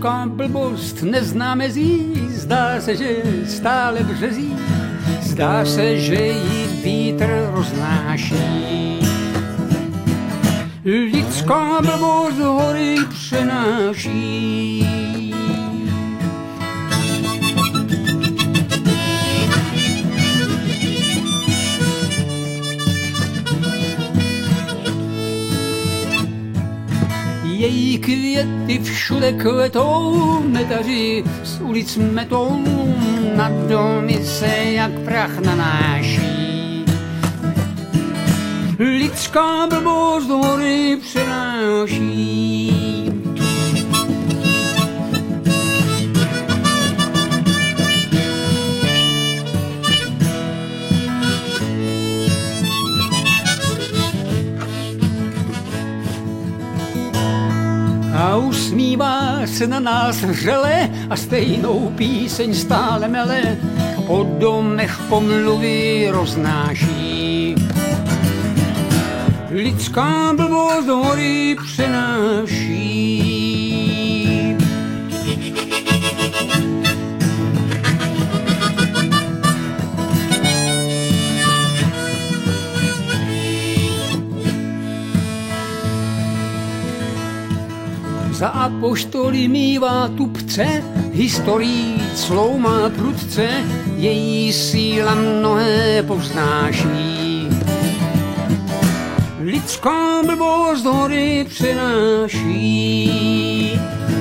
Lidská blbost nezná mezí, zdá se, že stále březí, zdá se, že ji vítr roznáší. Lidská blbost hory přenáší. Její květy všude kvetou, metaři z ulic metou, na domy se jak prach nanáší. Lidská blbost hory přenáší. A usmívá se na nás vřele a stejnou píseň stále mele po domech pomluvy roznáší. Lidská blbost hory přenáší. Za apoštoly mívá tupce, historií clou má prudce, její síla mnohé povznáší. Lidská blbost hory přenáší.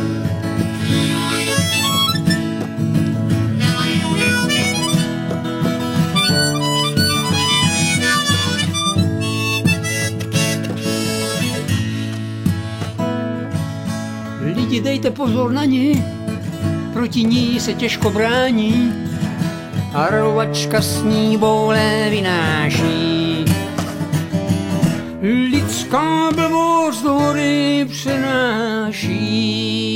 Lidi, dejte pozor na ní, proti ní se těžko brání, a rvačka s ní boule vynáší. Lidská blbost hory přenáší.